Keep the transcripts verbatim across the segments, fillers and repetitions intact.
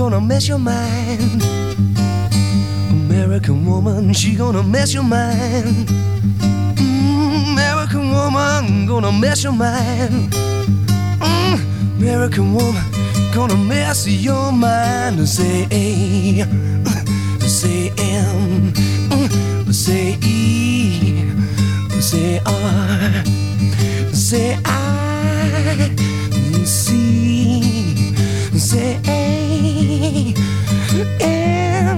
gonna mess your mind. American woman, she gonna mess your mind. Mm, American woman, gonna mess your mind. Mm, American woman, gonna mess your mind. Say A, say M, say E, say R, say I, C, say A, M.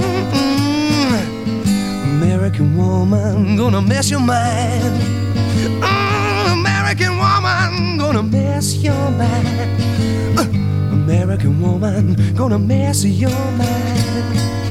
American woman, gonna mess your mind. Mm, American woman, gonna mess your mind. Uh, American woman, gonna mess your mind.